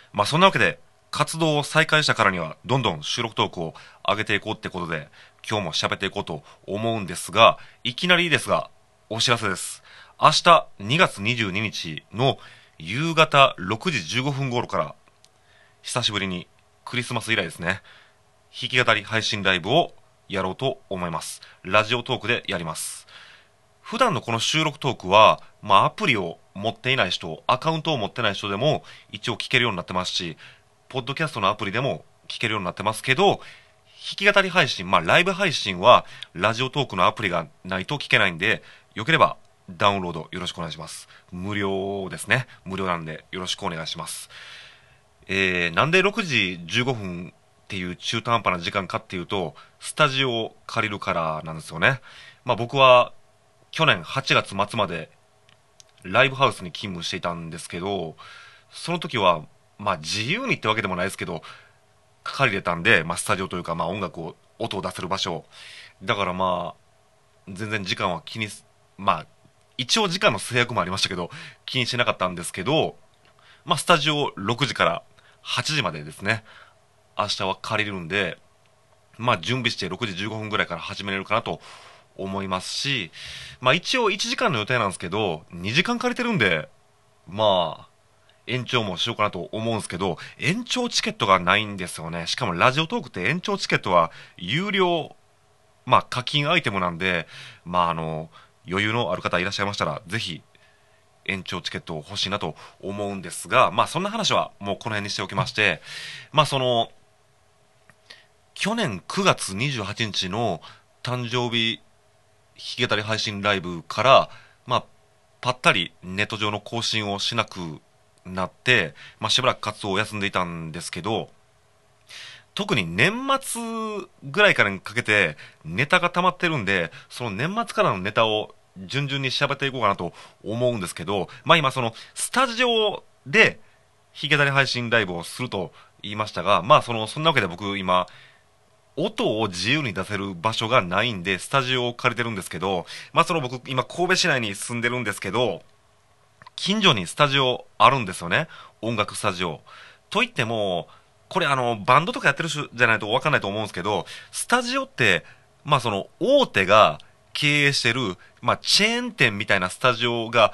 まあそんなわけで、活動を再開したからには、どんどん収録トークを上げていこうってことで、今日も喋っていこうと思うんですが、いきなりですが、お知らせです。明日2月22日の夕方6時15分頃から、久しぶりにクリスマス以来ですね、弾き語り配信ライブをやろうと思います。ラジオトークでやります。普段のこの収録トークは、アプリを持っていない人、アカウントを持ってない人でも一応聞けるようになってますし、ポッドキャストのアプリでも聞けるようになってますけど、弾き語り配信、ライブ配信はラジオトークのアプリがないと聞けないんで、よければダウンロードよろしくお願いします。無料ですね。無料なんでよろしくお願いします。なんで6時15分っていう中途半端な時間かっていうと、スタジオを借りるからなんですよね。僕は去年8月末までライブハウスに勤務していたんですけど、その時は、自由にってわけでもないですけど、借りれたんで、スタジオというか、音楽を、音を出せる場所。だから全然時間は気にす、一応時間の制約もありましたけど、気にしなかったんですけど、スタジオ6時から8時までですね、明日は借りるんで、準備して6時15分ぐらいから始めれるかなと思いますし、一応1時間の予定なんですけど、2時間借りてるんで、延長もしようかなと思うんですけど、延長チケットがないんですよね。しかもラジオトークって延長チケットは有料、課金アイテムなんで、余裕のある方いらっしゃいましたら、ぜひ延長チケットを欲しいなと思うんですが、そんな話はもうこの辺にしておきまして、その、去年9月28日の誕生日弾き語り配信ライブから、ぱったりネット上の更新をしなくなって、しばらく活動を休んでいたんですけど、特に年末ぐらいからにかけてネタが溜まってるんで、その年末からのネタを順々に喋っていこうかなと思うんですけど、今そのスタジオで弾き語り配信ライブをすると言いましたが、そんなわけで僕今、音を自由に出せる場所がないんで、スタジオを借りてるんですけど、その僕今神戸市内に住んでるんですけど、近所にスタジオあるんですよね。音楽スタジオ。といっても、これバンドとかやってる人じゃないと分かんないと思うんですけど、スタジオって、その、大手が経営してる、チェーン店みたいなスタジオが、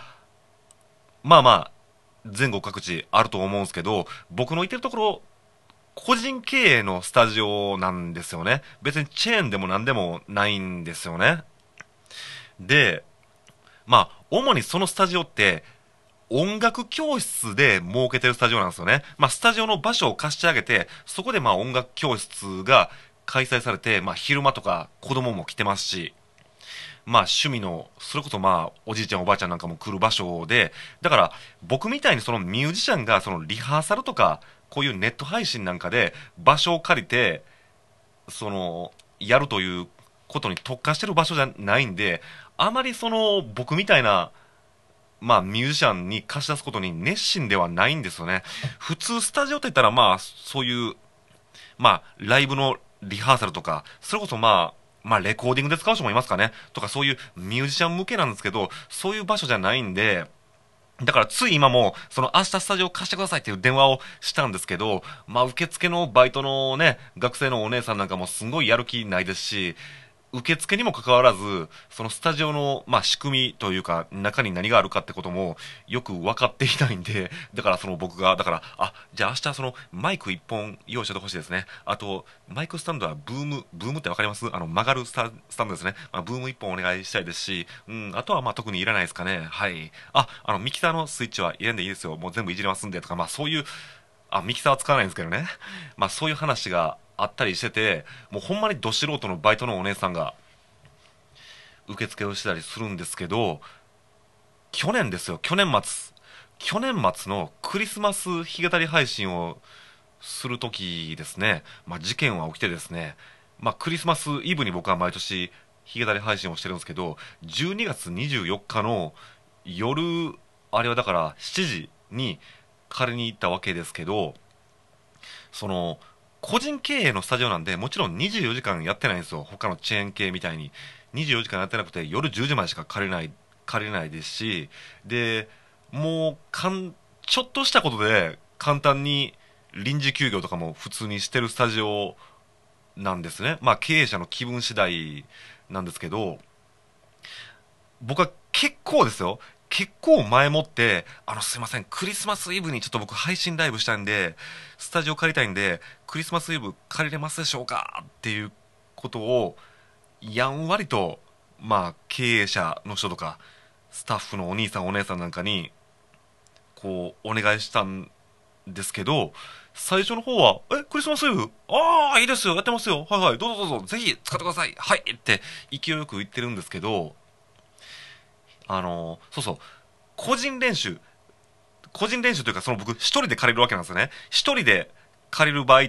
全国各地あると思うんですけど、僕のいてるところ、個人経営のスタジオなんですよね。別にチェーンでも何でもないんですよね。で、主にそのスタジオって、音楽教室で設けてるスタジオなんですよね。スタジオの場所を貸してあげて、そこで音楽教室が開催されて、昼間とか子供も来てますし、趣味の、それこそおじいちゃんおばあちゃんなんかも来る場所で、だから僕みたいにそのミュージシャンがそのリハーサルとか、こういうネット配信なんかで場所を借りて、その、やるということに特化してる場所じゃないんで、あまりその僕みたいなミュージシャンに貸し出すことに熱心ではないんですよね。普通スタジオって言ったらそういうライブのリハーサルとか、それこそレコーディングで使う人もいますかねとか、そういうミュージシャン向けなんですけど、そういう場所じゃないんで、だからつい今も、その明日スタジオ貸してくださいっていう電話をしたんですけど、受付のバイトのね、学生のお姉さんなんかもすんごいやる気ないですし、受付にもかかわらず、そのスタジオの、仕組みというか、中に何があるかってこともよく分かっていないんで、だからその僕が、だから、じゃあ明日そのマイク1本用意してほしいですね。あと、マイクスタンドはブームってわかります？曲がるスタンドですね。ブーム1本お願いしたいですし、あとは特にいらないですかね。はい。ミキサーのスイッチは入れんでいいですよ。もう全部いじれますんでとか、そういう、ミキサーは使わないんですけどね。そういう話があったりしてて、もうほんまにど素人のバイトのお姉さんが受付をしてたりするんですけど、去年ですよ、去年末のクリスマス弾き語り配信をするときですね、事件は起きてですね、クリスマスイブに僕は毎年弾き語り配信をしてるんですけど、12月24日の夜、あれはだから7時に借りに行ったわけですけど、その、個人経営のスタジオなんで、もちろん24時間やってないんですよ。他のチェーン系みたいに。24時間やってなくて、夜10時までしか借りれないですし、で、もう、ちょっとしたことで簡単に臨時休業とかも普通にしてるスタジオなんですね。まあ経営者の気分次第なんですけど、僕は結構ですよ。結構前もって、すいません、クリスマスイブにちょっと僕配信ライブしたいんで、スタジオ借りたいんで、クリスマスイブ借りれますでしょうかっていうことを、やんわりと、まあ、経営者の人とか、スタッフのお兄さんお姉さんなんかに、こう、お願いしたんですけど、最初の方は、クリスマスイブああ、いいですよ、やってますよ。はいはい、どうぞどうぞ、ぜひ使ってください。はいって勢いよく言ってるんですけど、そうそう、個人練習、個人練習というか、その僕一人で借りるわけなんですよね。一人で借りる場合って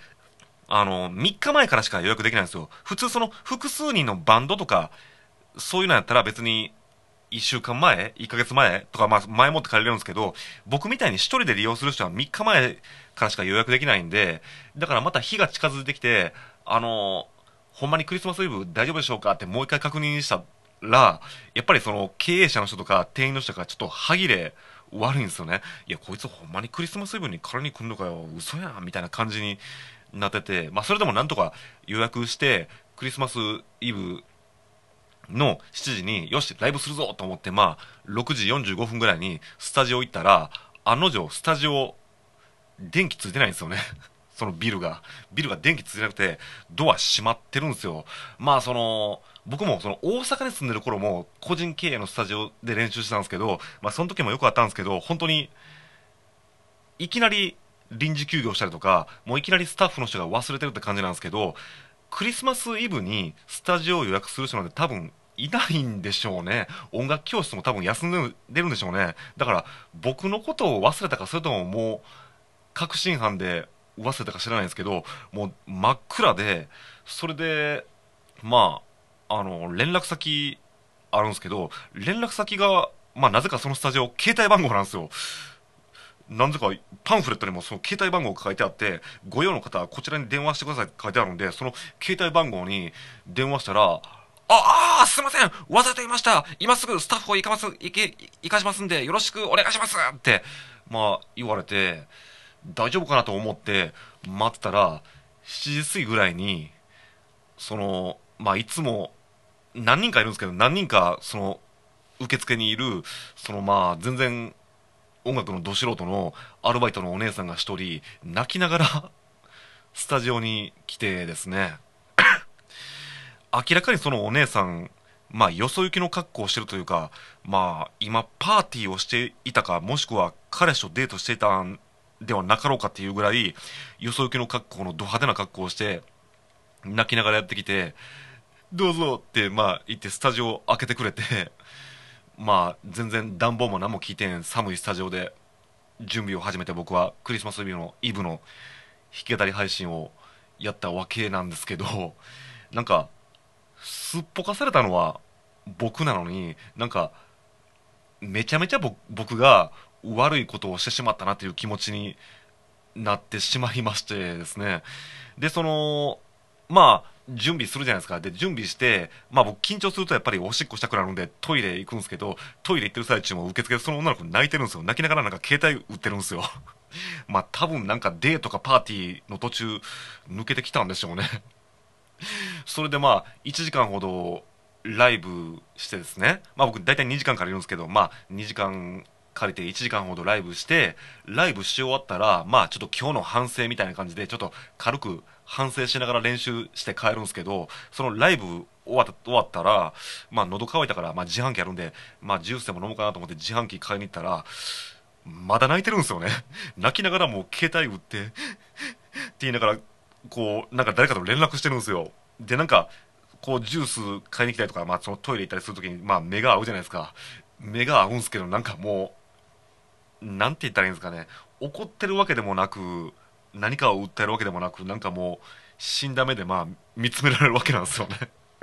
、3日前からしか予約できないんですよ。普通その複数人のバンドとか、そういうのやったら別に1週間前 ?1 ヶ月前とか、まあ前もって借りれるんですけど、僕みたいに一人で利用する人は3日前からしか予約できないんで、だからまた日が近づいてきて、ほんまにクリスマスイブ大丈夫でしょうかってもう一回確認したら、やっぱりその経営者の人とか店員の人がちょっと歯切れ悪いんですよね。いや、こいつほんまにクリスマスイブに借りに来んのかよ、嘘やんみたいな感じになってて、まあそれでもなんとか予約して、クリスマスイブの7時に、よし、ライブするぞと思って、まあ、6時45分ぐらいにスタジオ行ったら、案の定、スタジオ、電気ついてないんですよね。そのビルが。ビルが電気ついてなくて、ドア閉まってるんですよ。まあ、僕もその大阪に住んでる頃も、個人経営のスタジオで練習してたんですけど、まあ、その時もよくあったんですけど、本当に、いきなり臨時休業したりとか、もういきなりスタッフの人が忘れてるって感じなんですけど、クリスマスイブにスタジオを予約する人なんて多分いないんでしょうね。音楽教室も多分休んでるんでしょうね。だから僕のことを忘れたか、それとももう確信犯で忘れたか知らないんですけど、もう真っ暗で、それで、まあ、連絡先あるんですけど、連絡先が、まあなぜかそのスタジオ、携帯番号なんですよ。なんぜかパンフレットにもその携帯番号が書いてあって、ご用の方はこちらに電話してくださいって書いてあるんで、その携帯番号に電話したら、すいません忘れていました今すぐスタッフを行かしますんで、よろしくお願いしますって、まあ言われて、大丈夫かなと思って待ってたら、7時過ぎぐらいに、まあいつも何人かいるんですけど、何人か受付にいる、まあ全然音楽のど素人のアルバイトのお姉さんが一人泣きながらスタジオに来てですね、明らかにそのお姉さん、まあよそ行きの格好をしてるというか、まあ今パーティーをしていたか、もしくは彼氏とデートしていたんではなかろうかっていうぐらい、よそ行きの格好のド派手な格好をして泣きながらやってきて、どうぞってまあ言ってスタジオを開けてくれて、まあ全然暖房も何も効いてん寒いスタジオで準備を始めて、僕はクリスマスイブの弾き語り配信をやったわけなんですけど、なんかすっぽかされたのは僕なのに、なんかめちゃめちゃ僕が悪いことをしてしまったなという気持ちになってしまいましてですね。で、まあ、準備するじゃないですか。で、準備して、まあ僕緊張するとやっぱりおしっこしたくなるんでトイレ行くんですけど、トイレ行ってる最中も受付でその女の子泣いてるんですよ。泣きながらなんか携帯売ってるんですよ。まあ多分なんかデートかパーティーの途中抜けてきたんでしょうね。それでまあ1時間ほどライブしてですね。まあ僕大体2時間借りるんですけど、まあ2時間借りて1時間ほどライブして、ライブし終わったら、まあちょっと今日の反省みたいな感じで、ちょっと軽く反省しながら練習して帰るんですけど、そのライブ終わったら、まあ喉乾いたから、まあ自販機あるんで、まあジュースでも飲もうかなと思って自販機買いに行ったら、まだ泣いてるんですよね。泣きながらもう携帯売ってって言いながら、こう、なんか誰かと連絡してるんですよ。で、なんか、こうジュース買いに来たりとか、まあそのトイレ行ったりするときに、まあ目が合うじゃないですか。目が合うんすけど、なんかもなんて言ったらいいんですかね。怒ってるわけでもなく、何かを訴えるわけでもなく、なんかもう、死んだ目でまあ、見つめられるわけなんですよね。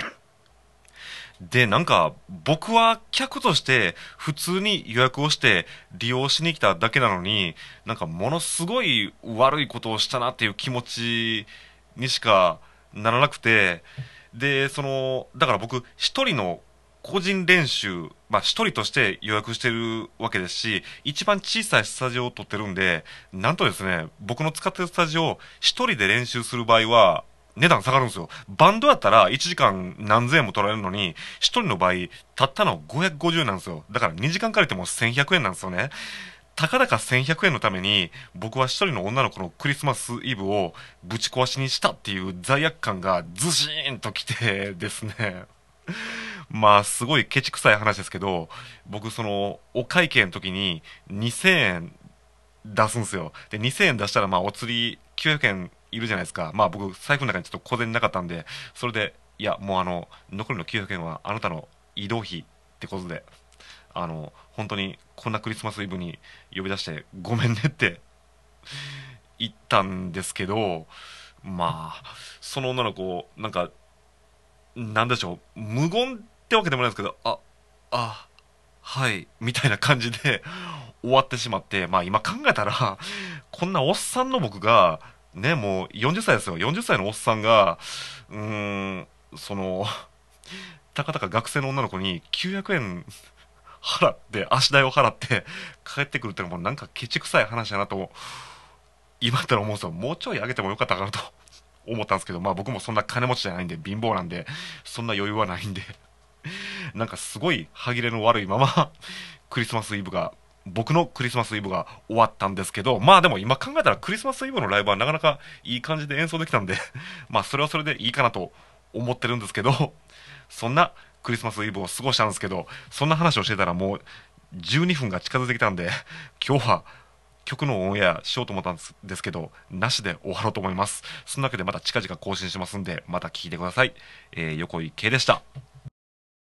で、なんか、僕は客として普通に予約をして利用しに来ただけなのに、なんかものすごい悪いことをしたなっていう気持ちにしかならなくて、で、だから僕、一人の個人練習、まあ一人として予約してるわけですし、一番小さいスタジオを取ってるんで、なんとですね、僕の使ってるスタジオ、一人で練習する場合は、値段下がるんですよ。バンドやったら1時間何千円も取られるのに、一人の場合、たったの550円なんですよ。だから2時間借りても1100円なんですよね。たかだか1100円のために、僕は一人の女の子のクリスマスイブをぶち壊しにしたっていう罪悪感がズシーンときてですね。まあ、すごいケチくさい話ですけど、僕、お会計の時に2000円出すんですよ。で、2000円出したら、まあ、お釣り900円いるじゃないですか。まあ、僕、財布の中にちょっと小銭なかったんで、それで、いや、もう残りの900円はあなたの移動費ってことで、本当にこんなクリスマスイブに呼び出してごめんねって言ったんですけど、まあ、その女の子、なんか、なんでしょう、無言ってわけでもないですけど、はい、みたいな感じで終わってしまって、まあ今考えたら、こんなおっさんの僕が、ね、もう40歳ですよ。40歳のおっさんが、うーん、たかたか学生の女の子に900円払って、足代を払って帰ってくるってのもなんかケチくさい話だなと、今だったら思うんですよ。もうちょい上げてもよかったかなと思ったんですけど、まあ僕もそんな金持ちじゃないんで、貧乏なんで、そんな余裕はないんで、なんかすごい歯切れの悪いままクリスマスイブが、僕のクリスマスイブが終わったんですけど、まあでも今考えたらクリスマスイブのライブはなかなかいい感じで演奏できたんで、まあそれはそれでいいかなと思ってるんですけど、そんなクリスマスイブを過ごしたんですけど、そんな話をしてたらもう12分が近づいてきたんで、今日は曲のオンエアしようと思ったんですけど、なしで終わろうと思います。そんなわけでまた近々更新しますんで、また聞いてください。横井圭でした。